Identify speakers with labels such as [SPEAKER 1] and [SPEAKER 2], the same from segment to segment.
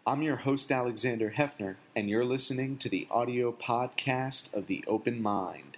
[SPEAKER 1] I'm your host, Alexander Hefner, and you're listening to the audio podcast of The Open Mind.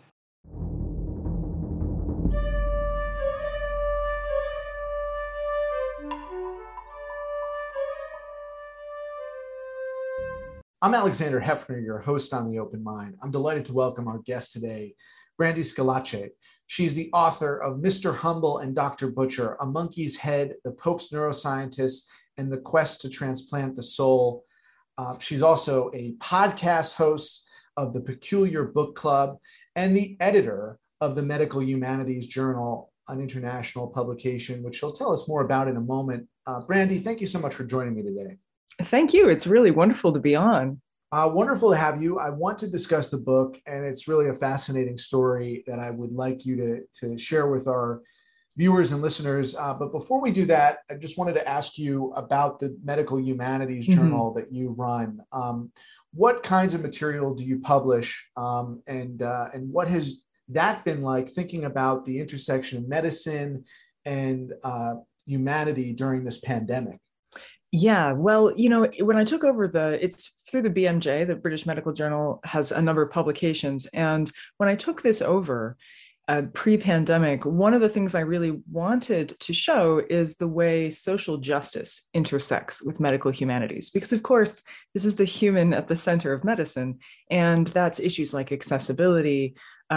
[SPEAKER 2] I'm Alexander Hefner, your host on The Open Mind. I'm delighted to welcome our guest today, Brandi Scalacci. She's the author of Mr. Humble and Dr. Butcher, A Monkey's Head, The Pope's Neuroscientist, and the Quest to Transplant the Soul. She's also a podcast host of the Peculiar Book Club and the editor of the Medical Humanities Journal, an international publication, which she'll tell us more about in a moment. Brandi, thank you so much for joining me today.
[SPEAKER 3] Thank you. It's really wonderful to be on.
[SPEAKER 2] Wonderful to have you. I want to discuss the book, and it's really a fascinating story that I would like you to share with our viewers and listeners. But before we do that, I just wanted to ask you about the Medical Humanities Journal that you run. What kinds of material do you publish, and what has that been like, thinking about the intersection of medicine and humanity during this pandemic?
[SPEAKER 3] Yeah, well, when I took over it's through the BMJ, the British Medical Journal has a number of publications. And when I took this over pre-pandemic, one of the things I really wanted to show is the way social justice intersects with medical humanities. Because of course, this is the human at the center of medicine. And that's issues like accessibility,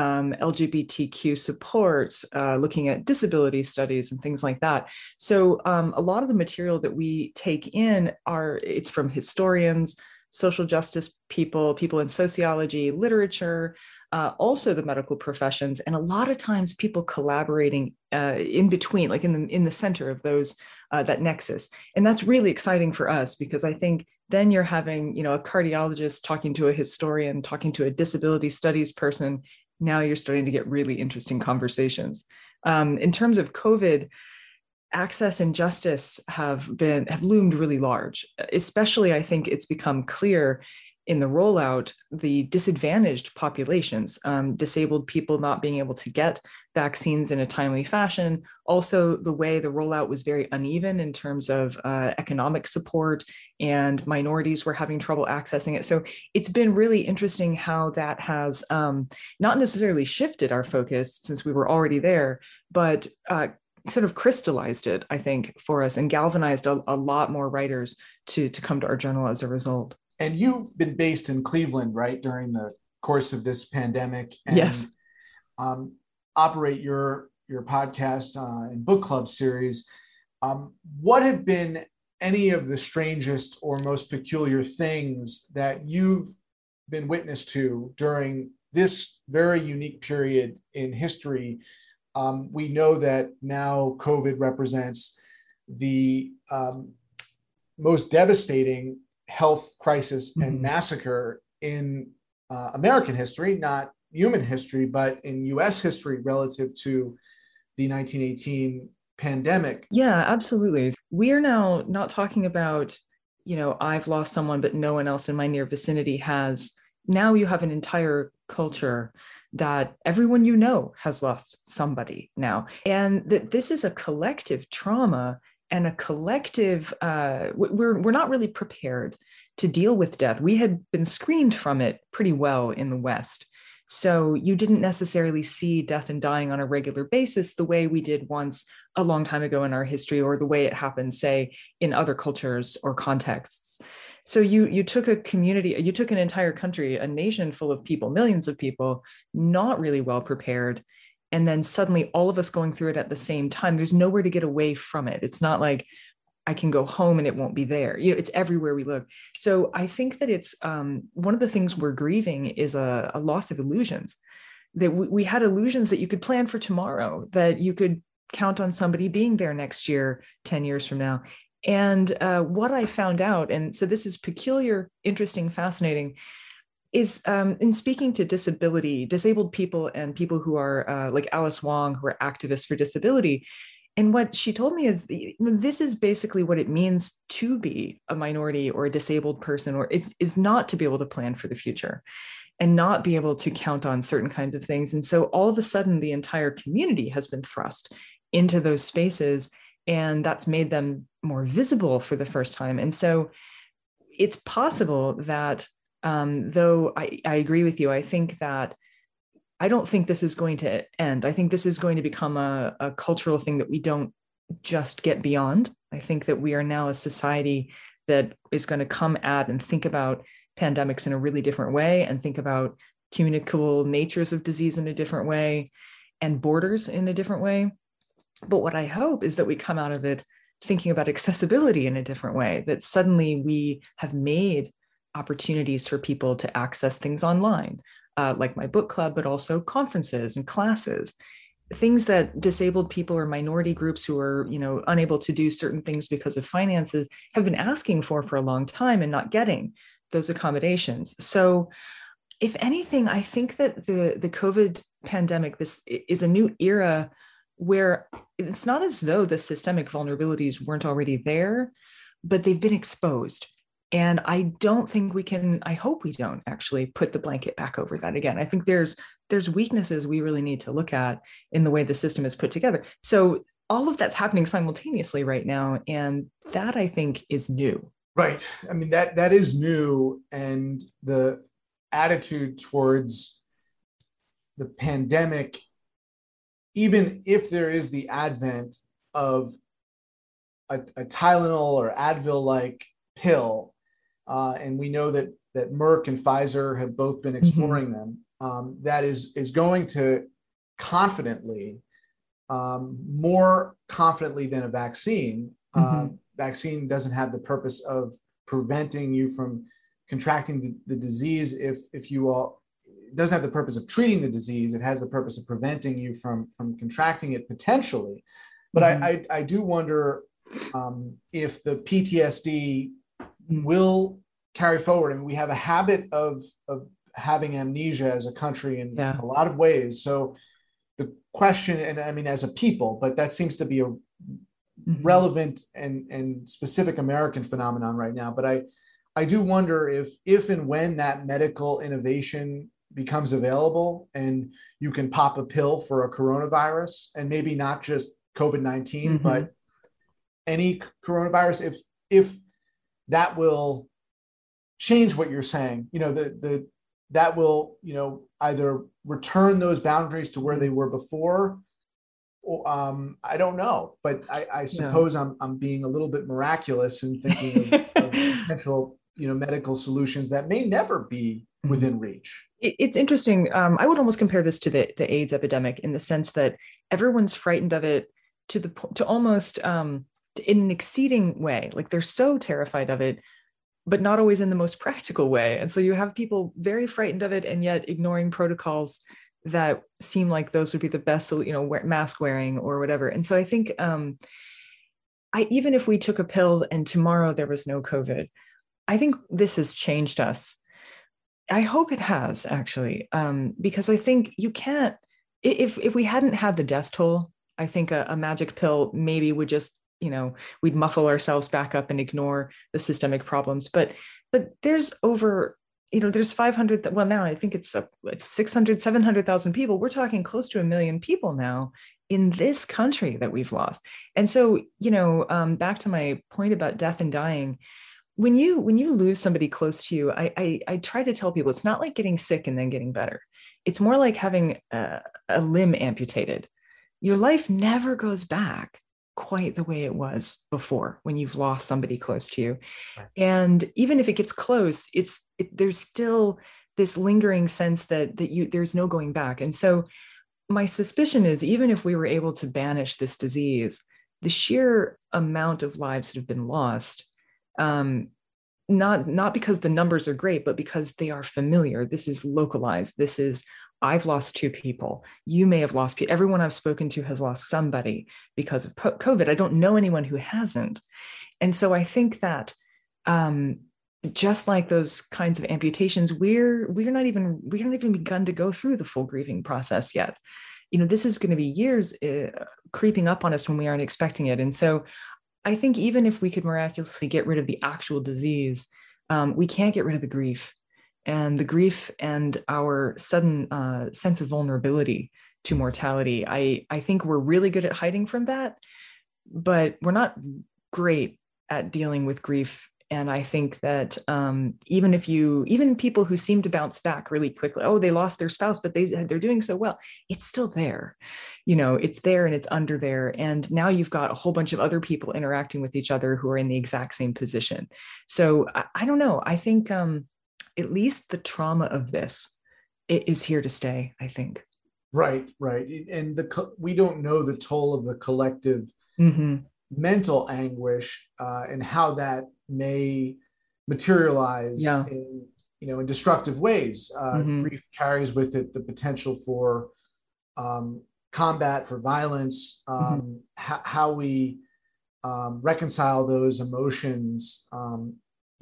[SPEAKER 3] LGBTQ support, looking at disability studies and things like that. So a lot of the material that we take in it's from historians, social justice people in sociology, literature, also the medical professions, and a lot of times people collaborating in between, like in the center of those, that nexus. And that's really exciting for us, because I think then you're having, a cardiologist talking to a historian, talking to a disability studies person. Now you're starting to get really interesting conversations. In terms of COVID, access and justice have loomed really large. Especially, I think it's become clear in the rollout, the disadvantaged populations, disabled people not being able to get vaccines in a timely fashion. Also, the way the rollout was very uneven in terms of economic support, and minorities were having trouble accessing it. So it's been really interesting how that has not necessarily shifted our focus, since we were already there, but sort of crystallized it, I think, for us, and galvanized a lot more writers to come to our journal as a result.
[SPEAKER 2] And you've been based in Cleveland, right, during the course of this pandemic, and
[SPEAKER 3] yes.
[SPEAKER 2] Operate your podcast and book club series. What have been any of the strangest or most peculiar things that you've been witness to during this very unique period in history? We know that now COVID represents the most devastating health crisis and massacre in American history, not human history, but in US history relative to the 1918 pandemic.
[SPEAKER 3] Yeah, absolutely. We are now not talking about, I've lost someone, but no one else in my near vicinity has. Now you have an entire culture that everyone has lost somebody now. And that this is a collective trauma and a collective, we're not really prepared to deal with death. We had been screened from it pretty well in the West. So you didn't necessarily see death and dying on a regular basis the way we did once a long time ago in our history, or the way it happened, say, in other cultures or contexts. So you took a community, you took an entire country, a nation full of people, millions of people, not really well prepared. And then suddenly all of us going through it at the same time. There's nowhere to get away from it. It's not like I can go home and it won't be there. It's everywhere we look. So I think that it's one of the things we're grieving is a loss of illusions. That we had illusions that you could plan for tomorrow, that you could count on somebody being there next year, 10 years from now. And what I found out, and so this is peculiar, interesting, fascinating, is in speaking to disabled people and people who are like Alice Wong, who are activists for disability. And what she told me is this is basically what it means to be a minority or a disabled person, or is not to be able to plan for the future and not be able to count on certain kinds of things. And so all of a sudden, the entire community has been thrust into those spaces, and that's made them more visible for the first time. And so it's possible that, though I agree with you, I think that I don't think this is going to end. I think this is going to become a cultural thing that we don't just get beyond. I think that we are now a society that is going to come at and think about pandemics in a really different way, and think about communicable natures of disease in a different way, and borders in a different way. But what I hope is that we come out of it thinking about accessibility in a different way, that suddenly we have made opportunities for people to access things online, like my book club, but also conferences and classes, things that disabled people or minority groups who are, unable to do certain things because of finances have been asking for a long time and not getting those accommodations. So if anything, I think that the COVID pandemic, this is a new era where it's not as though the systemic vulnerabilities weren't already there, but they've been exposed. And I don't think I hope we don't actually put the blanket back over that again. I think there's weaknesses we really need to look at in the way the system is put together. So all of that's happening simultaneously right now. And that, I think, is new.
[SPEAKER 2] Right. I mean, that is new. And the attitude towards the pandemic, even if there is the advent of a Tylenol or Advil-like pill, and we know that Merck and Pfizer have both been exploring them, that is going to confidently, more confidently than a vaccine. Vaccine doesn't have the purpose of preventing you from contracting the disease. If you all, it doesn't have the purpose of treating the disease. It has the purpose of preventing you from contracting it potentially. But I do wonder if the PTSD will carry forward. I mean, we have a habit of having amnesia as a country in a lot of ways. So the question, and I mean, as a people, but that seems to be a relevant and specific American phenomenon right now. But I do wonder if and when that medical innovation becomes available and you can pop a pill for a coronavirus, and maybe not just COVID-19, but any coronavirus, if that will change what you're saying, that will, either return those boundaries to where they were before. I don't know, but I suppose I'm being a little bit miraculous in thinking of potential, medical solutions that may never be within reach.
[SPEAKER 3] It's interesting. I would almost compare this to the AIDS epidemic, in the sense that everyone's frightened of it to almost in an exceeding way. Like, they're so terrified of it, but not always in the most practical way. And so you have people very frightened of it and yet ignoring protocols that seem like those would be the best, mask wearing or whatever. And so I think even if we took a pill and tomorrow there was no COVID, I think this has changed us. I hope it has, actually, because I think you can't, if we hadn't had the death toll, I think a magic pill maybe would just, we'd muffle ourselves back up and ignore the systemic problems. But there's over, there's 500, well, now I think it's 600, 700,000 people. We're talking close to 1 million people now in this country that we've lost. And so, back to my point about death and dying, when you lose somebody close to you, I try to tell people it's not like getting sick and then getting better. It's more like having a limb amputated. Your life never goes back quite the way it was before when you've lost somebody close to you. Right. And even if it gets close, there's still this lingering sense that there's no going back. And so my suspicion is, even if we were able to banish this disease, the sheer amount of lives that have been lost, not because the numbers are great, but because they are familiar. This is localized. This is, I've lost 2 people. You may have lost people. Everyone I've spoken to has lost somebody because of COVID. I don't know anyone who hasn't. And so I think that just like those kinds of amputations, we haven't even begun to go through the full grieving process yet. This is going to be years creeping up on us when we aren't expecting it. And so I think even if we could miraculously get rid of the actual disease, we can't get rid of the grief. And the grief and our sudden sense of vulnerability to mortality. I think we're really good at hiding from that, but we're not great at dealing with grief And I think that even people who seem to bounce back really quickly, oh, they lost their spouse, but they're doing so well, it's still there. It's there and it's under there. And now you've got a whole bunch of other people interacting with each other who are in the exact same position. So I don't know. I think at least the trauma of this is here to stay, I think.
[SPEAKER 2] Right. And we don't know the toll of the collective mental anguish and how that may materialize in destructive ways. Grief carries with it the potential for combat, for violence. How we reconcile those emotions, and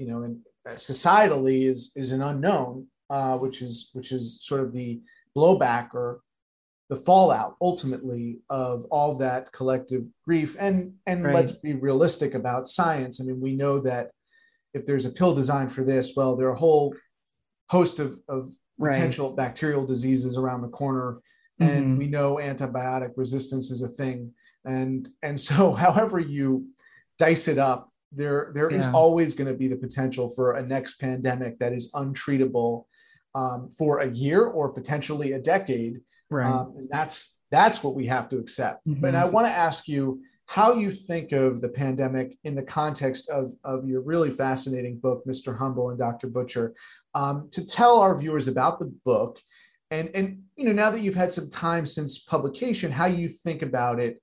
[SPEAKER 2] societally is an unknown, which is sort of the blowback or the fallout ultimately of all that collective grief. And
[SPEAKER 3] Right.
[SPEAKER 2] Let's be realistic about science. I mean, we know that if there's a pill designed for this, well, there are a whole host of potential bacterial diseases around the corner. And we know antibiotic resistance is a thing. And so however you dice it up, there is always going to be the potential for a next pandemic that is untreatable for a year or potentially a decade.
[SPEAKER 3] Right.
[SPEAKER 2] And that's what we have to accept. But I want to ask you how you think of the pandemic in the context of your really fascinating book, Mr. Humble and Dr. Butcher, to tell our viewers about the book. And now that you've had some time since publication, how you think about it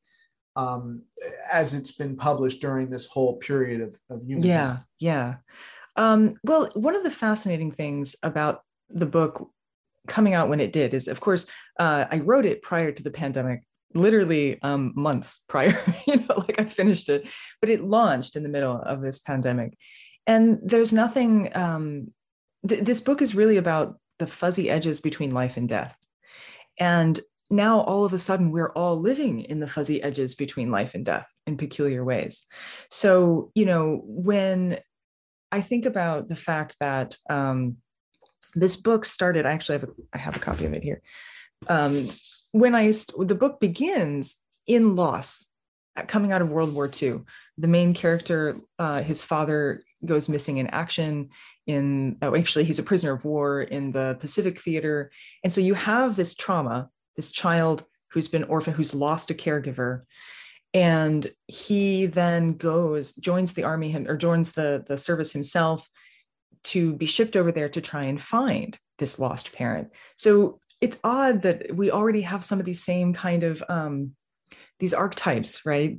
[SPEAKER 2] as it's been published during this whole period of human history.
[SPEAKER 3] Yeah. Well, one of the fascinating things about the book coming out when it did is, of course, I wrote it prior to the pandemic, literally months prior, like I finished it, but it launched in the middle of this pandemic. And there's nothing, this book is really about the fuzzy edges between life and death. And now all of a sudden we're all living in the fuzzy edges between life and death in peculiar ways. So, when I think about the fact that this book started, I have a copy of it here. The book begins in loss, coming out of World War II. The main character, his father goes missing in action he's a prisoner of war in the Pacific Theater. And so you have this trauma, this child who's been orphaned, who's lost a caregiver. And he then joins the army or joins the service himself to be shipped over there to try and find this lost parent. So it's odd that we already have some of these same kind of these archetypes, right?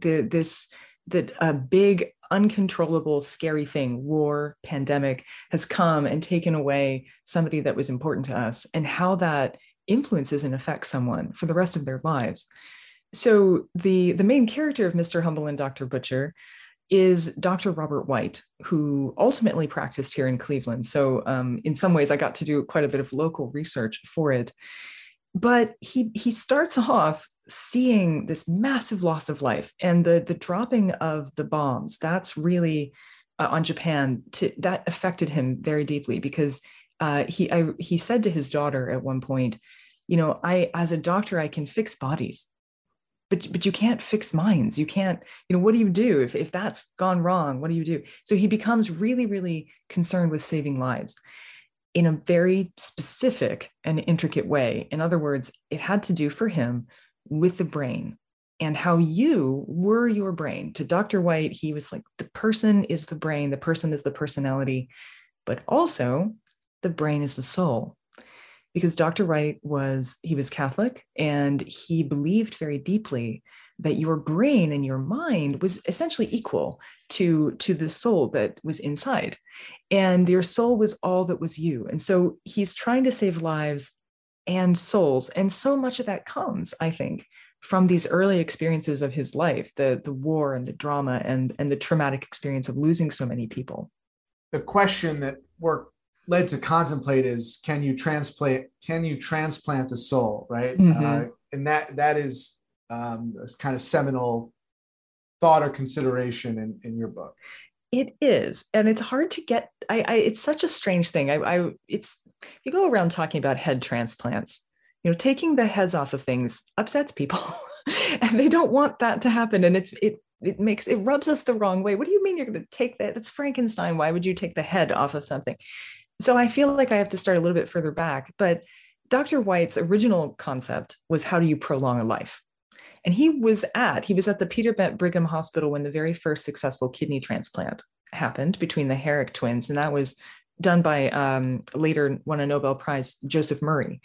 [SPEAKER 3] A big, uncontrollable, scary thing, war, pandemic, has come and taken away somebody that was important to us, and how that influences and affects someone for the rest of their lives. So the main character of Mr. Humble and Dr. Butcher is Dr. Robert White, who ultimately practiced here in Cleveland. So in some ways, I got to do quite a bit of local research for it. But he starts off seeing this massive loss of life, and the dropping of the bombs, that's really on Japan, that affected him very deeply, because he said to his daughter at one point, as a doctor, I can fix bodies, but you can't fix minds. You can't, what do you do if that's gone wrong? What do you do? So he becomes really, really concerned with saving lives in a very specific and intricate way. In other words, it had to do for him with the brain and how you were your brain. To Dr. White, he was like, the person is the brain, the person is the personality, but also the brain is the soul. Because Dr. White was Catholic, and he believed very deeply that your brain and your mind was essentially equal to the soul that was inside. And your soul was all that was you. And so he's trying to save lives and souls. And so much of that comes, I think, from these early experiences of his life, the war and the drama and the traumatic experience of losing so many people.
[SPEAKER 2] The question that we're led to contemplate is, can you transplant a soul, right? And that is a kind of seminal thought or consideration in your book.
[SPEAKER 3] It is, and it's hard to get. It's such a strange thing. You go around talking about head transplants. Taking the heads off of things upsets people, and they don't want that to happen. And it rubs us the wrong way. What do you mean you're going to take that? That's Frankenstein. Why would you take the head off of something? So I feel like I have to start a little bit further back. But Dr. White's original concept was, how do you prolong a life? And he was at the Peter Bent Brigham Hospital when the very first successful kidney transplant happened between the Herrick twins. And that was done by later won a Nobel Prize, Joseph Murray.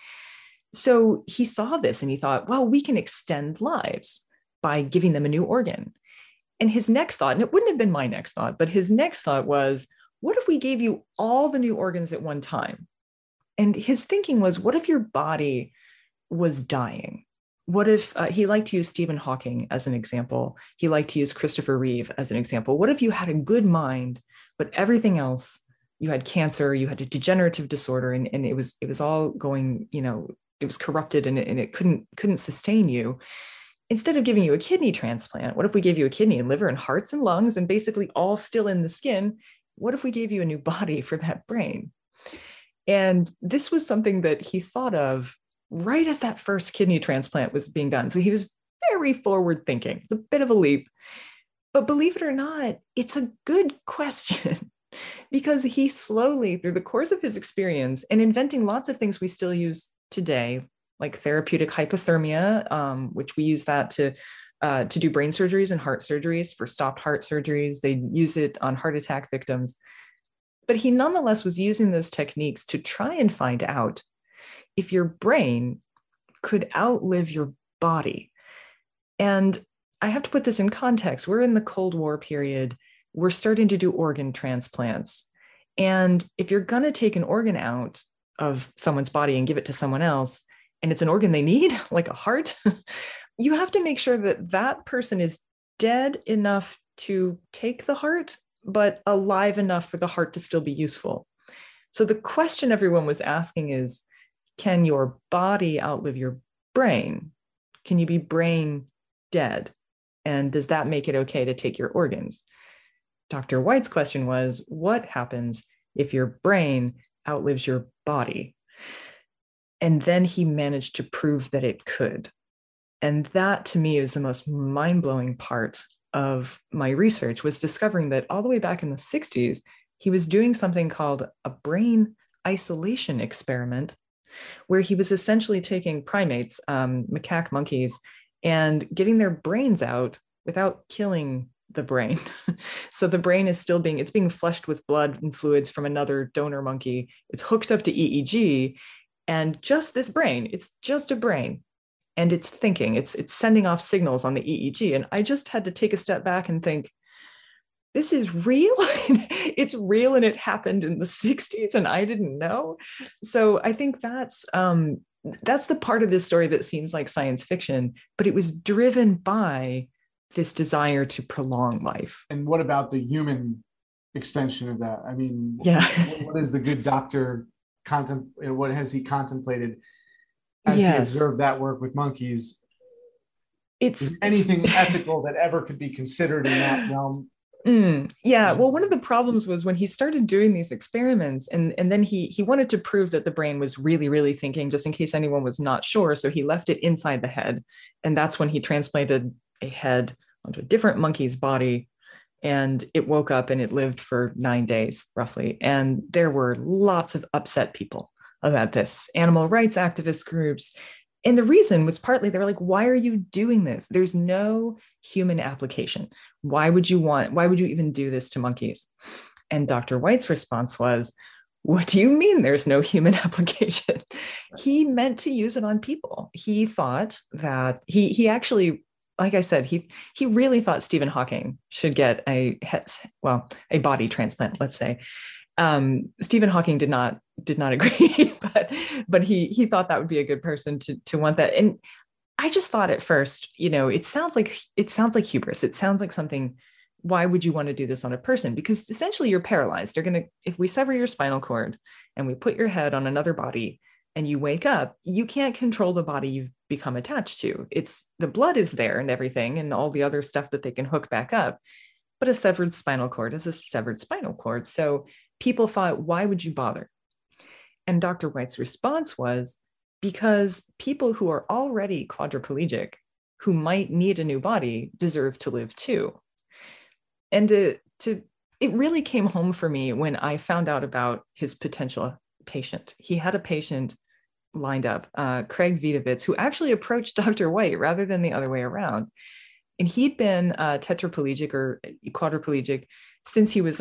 [SPEAKER 3] So he saw this and he thought, well, we can extend lives by giving them a new organ. And his next thought, and it wouldn't have been my next thought, but his next thought was, what if we gave you all the new organs at one time? And his thinking was, what if your body was dying? What if he liked to use Stephen Hawking as an example? He liked to use Christopher Reeve as an example. What if you had a good mind, but everything else, you had cancer, you had a degenerative disorder, and it was all going, it was corrupted and it couldn't sustain you. Instead of giving you a kidney transplant, what if we gave you a kidney and liver and hearts and lungs and basically all still in the skin? What if we gave you a new body for that brain? And this was something that he thought of right as that first kidney transplant was being done. So he was very forward thinking. It's a bit of a leap, but believe it or not, it's a good question because he slowly, through the course of his experience and inventing lots of things we still use today, like therapeutic hypothermia, which we use that to do brain surgeries and heart surgeries for stopped heart surgeries. They use it on heart attack victims. But he nonetheless was using those techniques to try and find out if your brain could outlive your body. And I have to put this in context. We're in the Cold War period. We're starting to do organ transplants. And if you're going to take an organ out of someone's body and give it to someone else, and it's an organ they need, like a heart, you have to make sure that that person is dead enough to take the heart, but alive enough for the heart to still be useful. So the question everyone was asking is, can your body outlive your brain? Can you be brain dead? And does that make it okay to take your organs? Dr. White's question was, what happens if your brain outlives your body? And then he managed to prove that it could. And that to me is the most mind-blowing part of my research, was discovering that all the way back in the 60s, he was doing something called a brain isolation experiment, where he was essentially taking primates, macaque monkeys, and getting their brains out without killing the brain. So the brain is still it's being flushed with blood and fluids from another donor monkey. It's hooked up to EEG, and just this brain, it's just a brain. And it's thinking, it's sending off signals on the EEG. And I just had to take a step back and think, this is real. It's real, and it happened in the 60s and I didn't know. So I think that's the part of this story that seems like science fiction, but it was driven by this desire to prolong life.
[SPEAKER 2] And what about the human extension of that? I mean,
[SPEAKER 3] yeah.
[SPEAKER 2] What is the good doctor what has he contemplated as he observed that work with monkeys? Is anything ethical that ever could be considered in that realm?
[SPEAKER 3] Yeah. Well, one of the problems was when he started doing these experiments, and then he wanted to prove that the brain was really, really thinking, just in case anyone was not sure. So he left it inside the head. And that's when he transplanted a head onto a different monkey's body. And it woke up and it lived for 9 days, roughly. And there were lots of upset people about this, animal rights activist groups. And the reason was partly they were like, why are you doing this? There's no human application. Why would you even do this to monkeys? And Dr. White's response was, what do you mean there's no human application? He meant to use it on people. He thought that he actually, like I said, he really thought Stephen Hawking should get a body transplant, let's say. Stephen Hawking did not agree, but he thought that would be a good person to want that. And I just thought at first, it sounds like hubris. It sounds like something. Why would you want to do this on a person? Because essentially you're paralyzed. If we sever your spinal cord and we put your head on another body and you wake up, you can't control the body you've become attached to. The blood is there and everything and all the other stuff that they can hook back up. But a severed spinal cord is a severed spinal cord. So people thought, why would you bother? And Dr. White's response was, because people who are already quadriplegic, who might need a new body, deserve to live too. And to it really came home for me when I found out about his potential patient. He had a patient lined up, Craig Vidovitz, who actually approached Dr. White rather than the other way around. And he'd been tetraplegic or quadriplegic since he was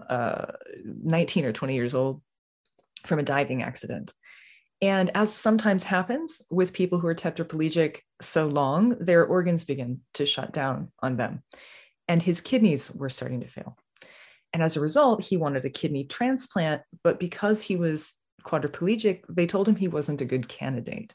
[SPEAKER 3] 19 or 20 years old from a diving accident. And as sometimes happens with people who are tetraplegic so long, their organs begin to shut down on them. And his kidneys were starting to fail. And as a result, he wanted a kidney transplant, but because he was quadriplegic, they told him he wasn't a good candidate.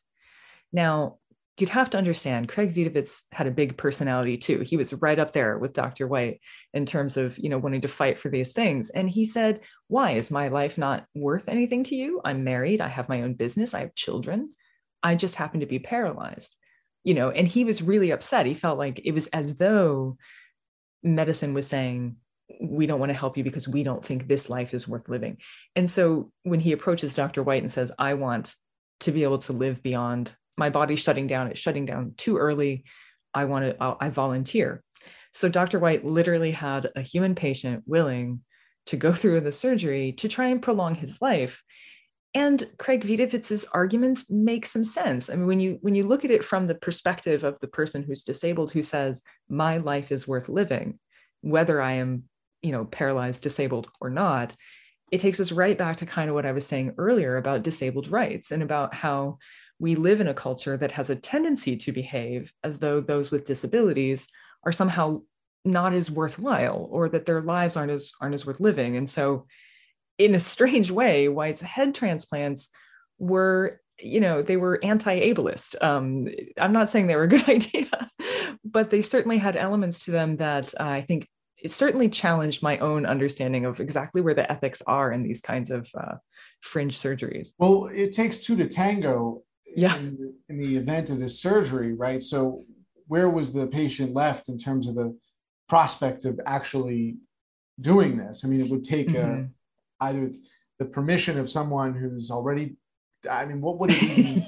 [SPEAKER 3] Now, you'd have to understand, Craig Vidovitz had a big personality too. He was right up there with Dr. White in terms of, wanting to fight for these things. And he said, why is my life not worth anything to you? I'm married. I have my own business. I have children. I just happen to be paralyzed, and he was really upset. He felt like it was as though medicine was saying, we don't want to help you because we don't think this life is worth living. And so when he approaches Dr. White and says, I want to be able to live beyond my body shutting down, it's shutting down too early, I volunteer. So Dr. White literally had a human patient willing to go through the surgery to try and prolong his life. And Craig Vidovitz's arguments make some sense. I mean, when you look at it from the perspective of the person who's disabled, who says, my life is worth living, whether I am paralyzed, disabled or not, it takes us right back to kind of what I was saying earlier about disabled rights and about how we live in a culture that has a tendency to behave as though those with disabilities are somehow not as worthwhile, or that their lives aren't as worth living. And so in a strange way, White's head transplants were, they were anti-ableist. I'm not saying they were a good idea, but they certainly had elements to them that I think it certainly challenged my own understanding of exactly where the ethics are in these kinds of fringe surgeries.
[SPEAKER 2] Well, it takes two to tango.
[SPEAKER 3] Yeah.
[SPEAKER 2] In the event of this surgery, right? So where was the patient left in terms of the prospect of actually doing this? I mean, it would take either the permission of someone who's already, what would it even,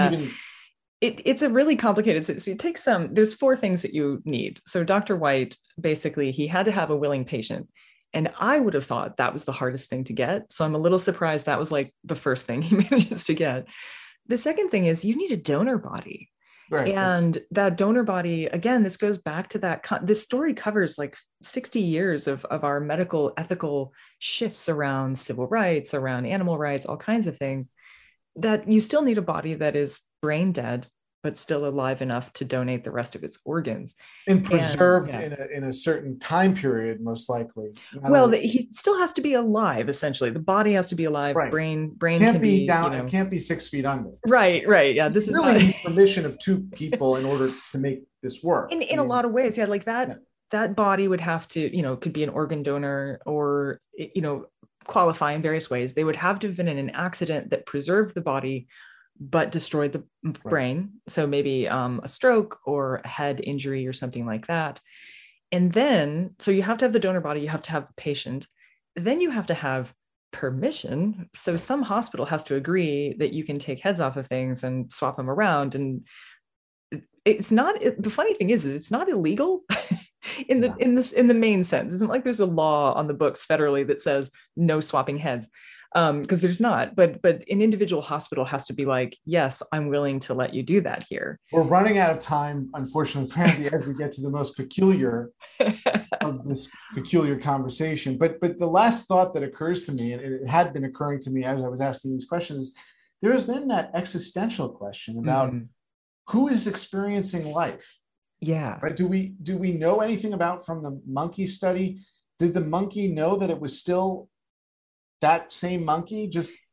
[SPEAKER 3] It's a really complicated, so you take there's four things that you need. So Dr. White, basically, he had to have a willing patient. And I would have thought that was the hardest thing to get. So I'm a little surprised that was like the first thing he manages to get. The second thing is you need a donor body. Right. And that donor body, again, this goes back to this story covers like 60 years of our medical ethical shifts around civil rights, around animal rights, all kinds of things, that you still need a body that is brain dead, but still alive enough to donate the rest of its organs.
[SPEAKER 2] And preserved in a certain time period, most likely.
[SPEAKER 3] He still has to be alive, essentially. The body has to be alive. Right. Brain
[SPEAKER 2] can't be down. It can't be 6 feet under.
[SPEAKER 3] Right. Yeah. This is
[SPEAKER 2] really need permission of two people in order to make this work.
[SPEAKER 3] In a lot of ways, like that. Yeah. That body would have to, could be an organ donor or, qualify in various ways. They would have to have been in an accident that preserved the body but destroyed the brain. So maybe a stroke or a head injury or something like that. And then, so you have to have the donor body, you have to have the patient, then you have to have permission. So some hospital has to agree that you can take heads off of things and swap them around. And it's not, the funny thing is it's not illegal in the main sense. It's not like there's a law on the books federally that says no swapping heads. Because there's not, but an individual hospital has to be like, yes, I'm willing to let you do that here.
[SPEAKER 2] We're running out of time, unfortunately, apparently, as we get to the most peculiar of this peculiar conversation. But the last thought that occurs to me, and it had been occurring to me as I was asking these questions, there is then that existential question about who is experiencing life.
[SPEAKER 3] Yeah.
[SPEAKER 2] Right. Do we know anything about from the monkey study? Did the monkey know that it was still that same monkey,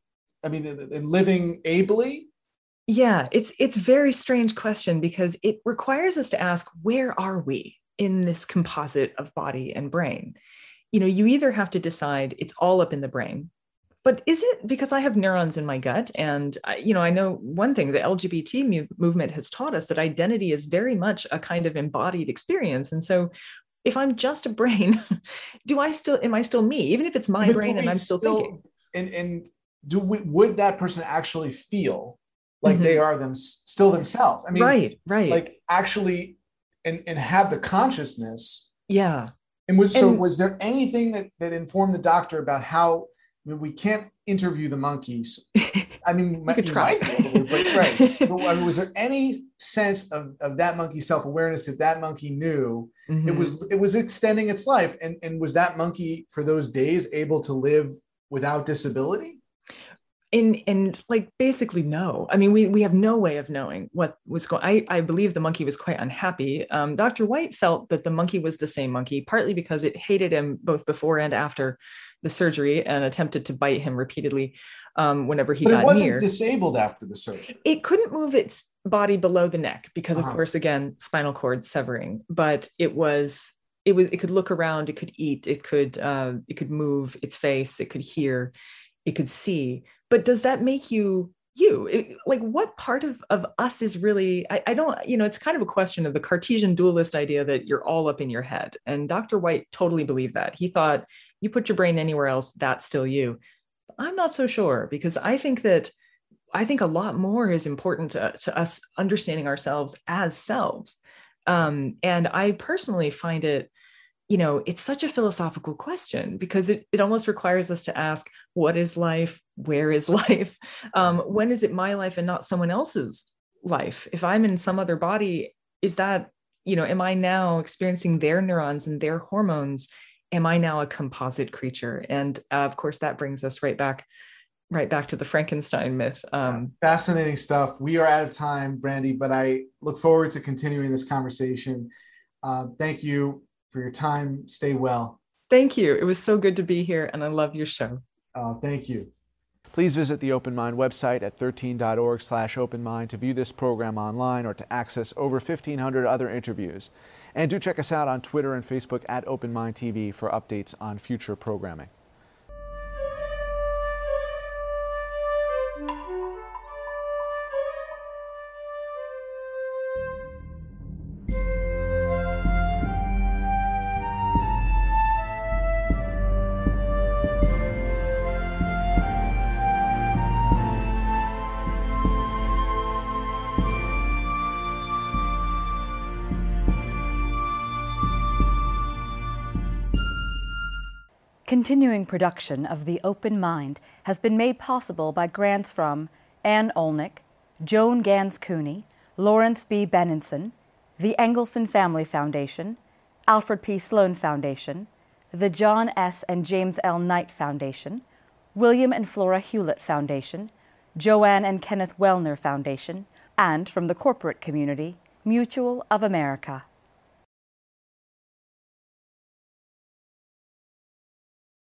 [SPEAKER 2] living ably?
[SPEAKER 3] Yeah, it's a very strange question because it requires us to ask, where are we in this composite of body and brain? You either have to decide it's all up in the brain, but is it because I have neurons in my gut? And, I know one thing, the LGBT movement has taught us that identity is very much a kind of embodied experience. And so if I'm just a brain, am I still me? Even if it's my brain and I'm still thinking.
[SPEAKER 2] And would that person actually feel like they are still themselves? I mean,
[SPEAKER 3] right.
[SPEAKER 2] Like actually, and have the consciousness.
[SPEAKER 3] Yeah.
[SPEAKER 2] And was
[SPEAKER 3] And
[SPEAKER 2] there anything that informed the doctor about how, I mean, we can't interview the monkeys. I mean,
[SPEAKER 3] you could
[SPEAKER 2] you
[SPEAKER 3] try.
[SPEAKER 2] might be able to, but right. But I mean, was there any sense of that monkey's self-awareness if that monkey knew it was extending its life? And was that monkey for those days able to live without disability?
[SPEAKER 3] And like basically no. I mean, we have no way of knowing what was going. I believe the monkey was quite unhappy. Dr. White felt that the monkey was the same monkey, partly because it hated him both before and after the surgery and attempted to bite him repeatedly whenever he got near.
[SPEAKER 2] But it wasn't disabled after the surgery.
[SPEAKER 3] It couldn't move its body below the neck because, of course, again, spinal cord severing. But it could look around, it could eat, it could move its face, it could hear, it could see. But does that make you? Like, what part of us is really, I don't, it's kind of a question of the Cartesian dualist idea that you're all up in your head. And Dr. White totally believed that. He thought you put your brain anywhere else, that's still you. I'm not so sure, because I think a lot more is important to us understanding ourselves as selves. And I personally find it, it's such a philosophical question, because it almost requires us to ask, what is life? Where is life? When is it my life and not someone else's life? If I'm in some other body, is that, am I now experiencing their neurons and their hormones? Am I now a composite creature? And of course, that brings us right back to the Frankenstein myth.
[SPEAKER 2] Fascinating stuff. We are out of time, Brandy, but I look forward to continuing this conversation. Thank you for your time. Stay well.
[SPEAKER 3] Thank you. It was so good to be here, and I love your show.
[SPEAKER 2] Thank you.
[SPEAKER 1] Please visit the Open Mind website at 13.org/openmind to view this program online or to access over 1,500 other interviews. And do check us out on Twitter and Facebook at Open Mind TV for updates on future programming.
[SPEAKER 4] Continuing production of The Open Mind has been made possible by grants from Ann Olnick, Joan Gans Cooney, Lawrence B. Benenson, the Engelson Family Foundation, Alfred P. Sloan Foundation, the John S. and James L. Knight Foundation, William and Flora Hewlett Foundation, Joanne and Kenneth Wellner Foundation, and from the corporate community, Mutual of America.